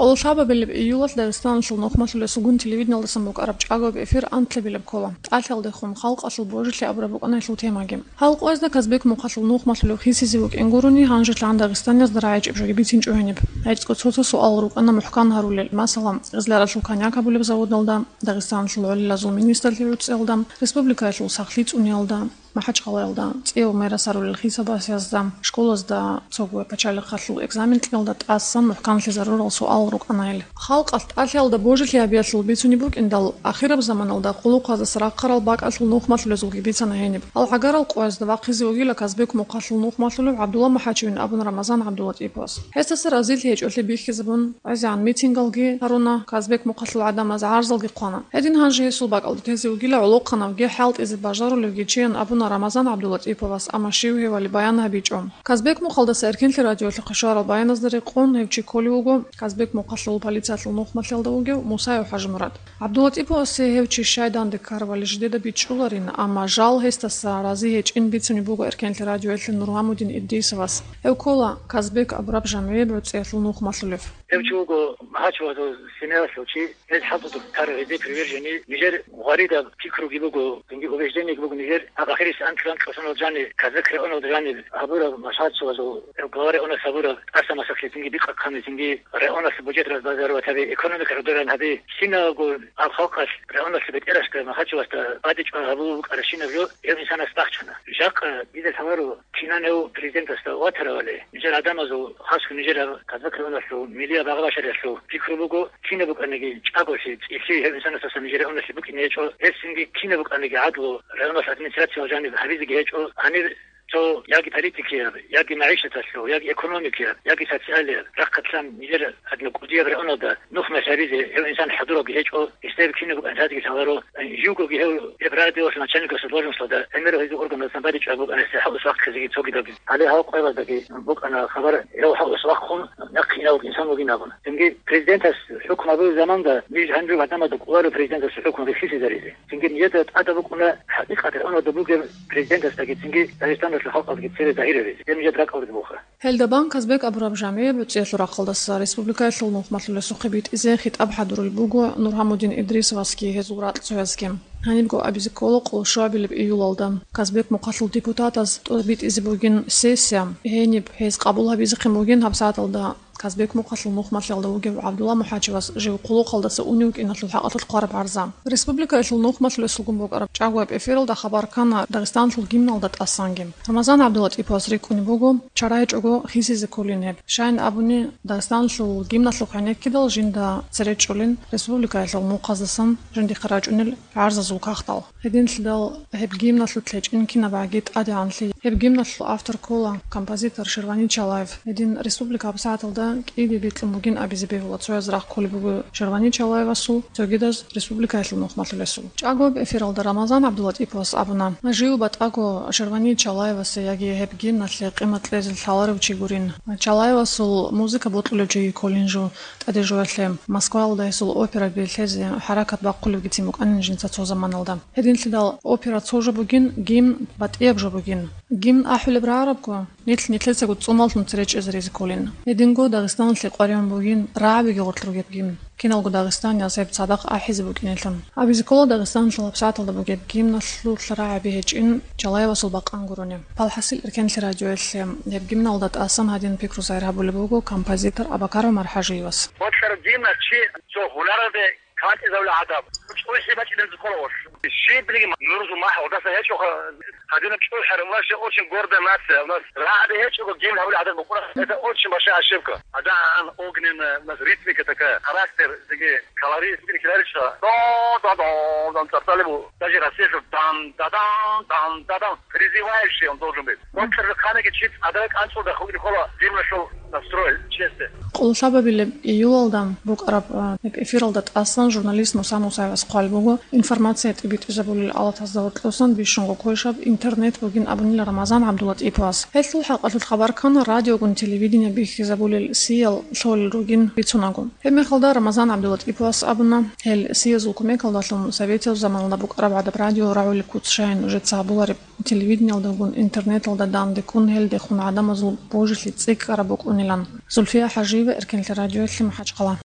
ყოლშაბაბელი იულად დაგესტანშულ ნოხმასულეს უგუნ ტელევიდნალ დასამბოკ არაბ ჭაგობ ეფირ ანთლებილებ ქოლა ტალხალდე ხუმ ხალყაშულ ბოჟლი აბრაბოკანა შულთემაგე ხალყოეს და კაზბეკ მოხაშულ ნოხმასულე ხისიზივოკ ენგურუნი ჰანჟეჭან დაგესტანიას დრაიჭებჟი ბიცინჭოენებ აიწყო ცოცო სუალრუკანა მუჰკან ჰარულელ მასალამ ზლარაშულ ქანიაკაბულებ ზავოდნალდა დაგესტანშულ ოლილაზულ მინისტრლიუც წელდა რესპუბლიკაშულ სახლი წუნიალდა მაჰაჭყალელდა წეო მერასარულ ხისაბასიაზდა შკოლაზდა ცოგუე პაჩალი ხალხულ ეგზამენ ტილდა ტასამ მუჰკანში ზარურალ სუალრუკანაელ ხალყას ტალხალდა ბოჟლი აბიაშულ ბიცუნი ბუკინდალ ახირაბ ზამანალდა ყულუყაზა სრақხარალ ბაკაშულ ნოხმასულეს უგი ბიცანა ენებ ალ ჰაგარალ ყوازდა ვახიზი უგილა კაზბეკ მოხაშულ ნოხმასულე აბდულა მაჰაჩივინ აბუნ რამაზან აბდულა ტიპოს ჰესტას რაზილ ჰეჭოლი ბიხიზბუნ აზან მიტინგალგი არონა კაზბეკ მოხაშულ ადამაზ არზალგი ყანა ედინ ჰანჟი ესულ ბაკალდი თეზი უგილა ოლოყანა ვგი ჰალტ ეზი ბაჟარულევგი ჩიან აბუნ رمضان عبدالله إيبواس أماشيو هي واللي بيانها بيجوم كازبيك مخلص إركين الراديو الخشارة بيان أصدر يقون هيفشي كولي وجو كازبيك مقصل البوليسات النوخ مثل دوجو موسى وحاج مراد عبدالله إيبواس هيفشي شايدان دكار واللي جديدة بيتشولرين أما جال هستس رازي هيج إن بيتسوني بوجو إركين الراديو النورهامودين إديسواس أو كولا كازبيك أبراب جمعية بتسير النوخ مثلف هيفشوجو هاتشوا سينما شوشي هذا حطوا كار هذي بريفيرجني نيجر غريدة فكروا جيبوجو تنجي وبيجدني جيبوجو نيجر آخرش أنتران كسرنا جاني كذكر أنا جاني أبورا مشهد سوازو القوارئ أنا سبورا أسمع مسكلي تنجي بيقى كم تنجي رأونا سبوجت راس بازار وتبي إقامة كردوران هذه سينا أقول الخاقش رأونا سبت إرش كما خدش وست بعدش أبو أرشينا بيو يوم إنسان استخدمنا جاك إذا ثمرو كنا نو بريزنت استواتر ولا نجار آدم أزو خاص نجار كذكر أنا سو مليا بعض شر سو فكروا بقو كنا بقى نجي أقولشيت إيشي يوم إنسان استخدم نجار أنا سبوك نيجو هسنجي كنا بقى نجي عدو رأونا ساتني ثلاثة وجاني حبيبي جيجو أنا تو ياقي بوليتيكيا ياقي معيشة تسلو ياقي إيكونوميكيا ياقي سوسياليا رقتلام نيجر أدنى قدية برأونا دا نخ مساريزي هو إنسان حضوره جيجو يستيب كينو بقى أنتاتي كتاورو يوغو جيهو إبرادي وصنا تشانيكو سلوجن صدا أميرو هيدو أورغن سنبادي جابوك أنا سيحاو إسواق كزيكي توقي داقي علي هاو قويبا داقي بوك أنا خبر يو حاو إسواقهم نقي ناوك إنسان وقي ناقون تنجي بريزيدنتس حكم أبو زمان دا ميج هنجو بعدما دا قوارو بريزيدنتس حكم بخيسي داريزي تنجي نيجد أدا بوك أنا حقيقة أنا دا بوك بريزيدنتس داقي تنجي دايستان الحق هلدبان كازبك أبراب جامعية بتسير رقلدس ريسبوبليكا النوخ مثل سخبيت إذا خيت أبحد البوغو نورهامودين إدريس واسكي هزورات سويسكيم هنيبقو أبيزيكولوق والشعب اللي بإيولالدام كازبك مقاتل ديبوتاتاز بيت إزبوغين سيسيام هنيب هيز قبولها بيزيقيموغين هبساتلدا كازبك مقاتل نوخ مثل دوغي عبدالله محاجواس جيو قلو قلدس أونيوك إن الحقات القارب عرزام ريسبوبليكا النوخ مثل سلقنبوغ أرب جاواب إفيرل دا خبر كان داغستان شلقيم نالدت أسانجيم رمضان عبدالله إيباس ريكوني بوغو چارايج أغو خيسي زكولين شاين أبوني داغستان شلقيم نالشلقينيك كدل جندا سريج شولين ريسبوبليكا المقازسن جندي خراج أنل عرز زوكاختال هدين سلدال هب جيم نالشلتلج إنكينا باقيت أدي عنلي هب جيم نالشل أفتر كولا كمبازيتر شيرواني چالايف هدين ريسبوبليكا بساتل دا إيدي بيتلموغين أبيزبيه واتسويز راح كولي بوغو شيرواني چالايف أسو توغيداز ريسبوبليكا النوخ مثلسو چاغوب إفيرال دا رمضان عبدالله إيباس أبونا نجيو باتاغو شيرواني چالايف سياغي هب جيم نالشل قيمة لازل ثالارو چيغورين چالايف أسو موزيكا بوطلو جي كولينجو تادي جوالهم موسكوا دا أسو أوبرا بيلتزي حركة باقولو جيتيموك أنجين تاتو زمانالدا هدين سلدال أوبرا تسوجو بوغين جيم بات إيبجو بوغين جيم أحول برعربكو نيتل سيغو تسومالتن تريج إزريزي كولين هدينغو داغستان قريان بوغين رعبي غورتلو جيم كينالغو داغستان ياسيب صدق أحيز بوغين لهم أبيزيكولو داغستان شلاب ساعتل دا بوغيب جيم نسلو تلرعبي هجين جلاي وصل باقان غوروني بالحسيل إركان تلراجو يسلم يب جيم نالدات أسام هادين بيكرو زايرها بولبوغو كامبازيتر أباكارو مرحاجي يوس واتشار جيم نتشي جو هولارا دي كانت إذا ولا عذاب مش شيء بس إذا تقولوش الشيء بلي نرزو معه وده هيك هذين بشوي حرماش أوشن جوردا ماس ناس راعي هيك جيم هقول عدد بقول هذا أوشن ماشي على الشبكة هذا عن أوجن ناس ريتمي كتكا كاركتر تجي كلاري تجي كلاريش دا تطلبوا تجي راسيش دام فريزي وايش يوم توجم بيت وكر خانة كتشيت هذاك أنصر ده خوي خلا جيم نشو نستروي شيء قل شباب اللي يولدم بوك أرب إفيرال دات أصلا جورناليست موسى قالبوغو إنفورماتسيا تبيت إجابول الألات هزدوت لوسان بيشونغو كويشاب إنترنت بوغين أبني لرمضان عبدالله إيباس هيث الحلقة الخبر كان راديو كون تلفزيون بيخ إجابول السيل شول روغين بيتسوناغو هم خلدا رمضان عبدالله إيباس أبنا هل سيزو كميكال داتلم سويتيو زمان بوك أرب عدب راديو راعو لكوتشاين جتسا بولار تلفزيون الدغون إنترنت الدان دكون هل دخون عدم زول بوجش لتسيك أربوك أونيلان زلفيا حجيبة إركن الراديو اللي محاج قلا